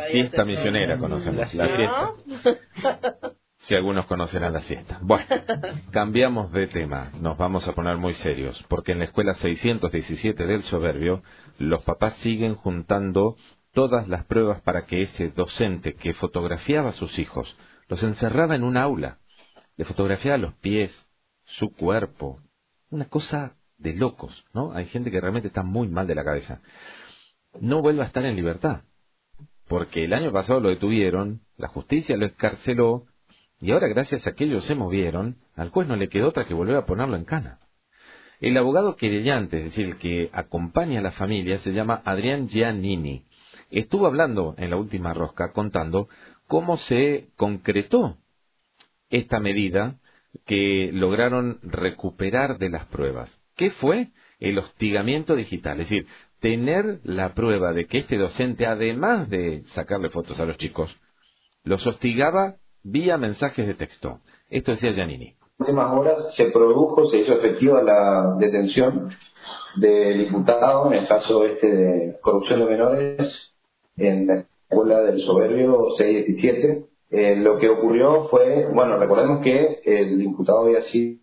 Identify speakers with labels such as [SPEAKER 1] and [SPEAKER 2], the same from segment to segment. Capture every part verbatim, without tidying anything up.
[SPEAKER 1] siesta misionera conocemos, la siesta. Si algunos conocerán la siesta. Bueno, cambiamos de tema, nos vamos a poner muy serios, porque en la escuela seiscientos diecisiete del Soberbio, los papás siguen juntando todas las pruebas para que ese docente que fotografiaba a sus hijos, los encerraba en un aula, le fotografiaba los pies, su cuerpo, una cosa de locos, ¿no? Hay gente que realmente está muy mal de la cabeza. No vuelve a estar en libertad, porque el año pasado lo detuvieron, la justicia lo escarceló, y ahora gracias a que ellos se movieron, al juez no le quedó otra que volver a ponerlo en cana. El abogado querellante, es decir, el que acompaña a la familia, se llama Adrián Giannini. Estuvo hablando en la última rosca, contando cómo se concretó esta medida que lograron recuperar de las pruebas. ¿Qué fue? El hostigamiento digital, es decir, tener la prueba de que este docente, además de sacarle fotos a los chicos, los hostigaba vía mensajes de texto. Esto decía Giannini.
[SPEAKER 2] En las últimas horas se produjo, se hizo efectiva la detención del imputado en el caso este de corrupción de menores en la escuela del Soberbio seiscientos diecisiete. Eh, lo que ocurrió fue, bueno, recordemos que el imputado había sido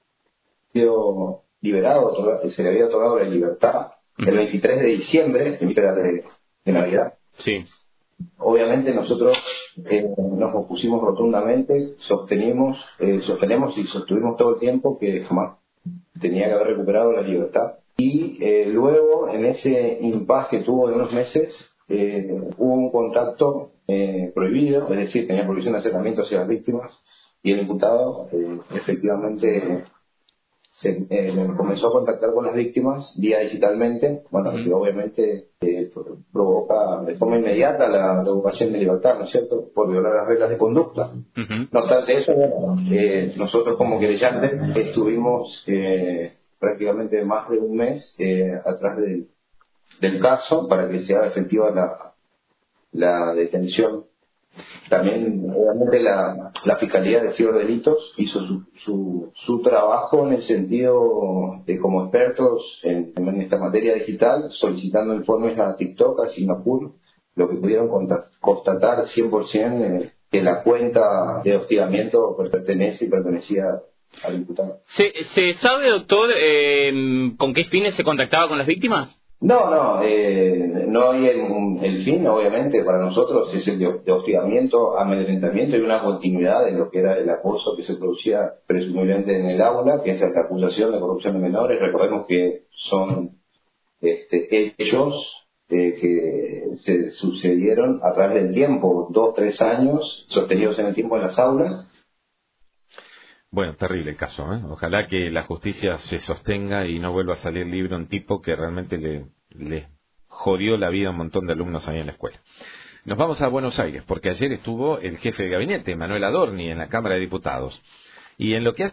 [SPEAKER 2] liberado, se le había otorgado la libertad el veintitrés de diciembre, en víspera de, de Navidad.
[SPEAKER 1] Sí.
[SPEAKER 2] Obviamente nosotros eh, nos opusimos rotundamente, sostenimos, eh, sostenemos y sostuvimos todo el tiempo que jamás tenía que haber recuperado la libertad. Y eh, luego, en ese impasse que tuvo de unos meses, eh, hubo un contacto eh, prohibido, es decir, tenía prohibición de acercamiento hacia las víctimas, y el imputado eh, efectivamente se eh, comenzó a contactar con las víctimas vía digitalmente, bueno, que obviamente eh, provoca de forma inmediata la revocación de libertad, ¿no es cierto?, por violar las reglas de conducta. Uh-huh. No obstante eso, bueno, eh, nosotros como querellantes estuvimos eh, prácticamente más de un mes eh, atrás del, del caso para que se haga efectiva la, la detención. También, obviamente, la, la Fiscalía de Ciberdelitos hizo su, su, su trabajo en el sentido de, como expertos en, en esta materia digital, solicitando informes a TikTok, a Singapur, lo que pudieron constatar cien por ciento eh, que la cuenta de hostigamiento pertenece y pertenecía al imputado.
[SPEAKER 3] ¿Se, se sabe, doctor, eh, con qué fines se contactaba con las víctimas?
[SPEAKER 2] No, no, eh, no hay el, el fin, obviamente, para nosotros es el de, de hostigamiento, amedrentamiento y una continuidad de lo que era el acoso que se producía presumiblemente en el aula, que es la acusación de corrupción de menores. Recordemos que son este, hechos eh, que se sucedieron a través del tiempo, dos, tres años, sostenidos en el tiempo en las aulas.
[SPEAKER 1] Bueno, terrible el caso, ¿eh? Ojalá que la justicia se sostenga y no vuelva a salir libre un tipo que realmente le, le jodió la vida a un montón de alumnos ahí en la escuela. Nos vamos a Buenos Aires, porque ayer estuvo el jefe de gabinete, Manuel Adorni, en la Cámara de Diputados. Y en lo que hace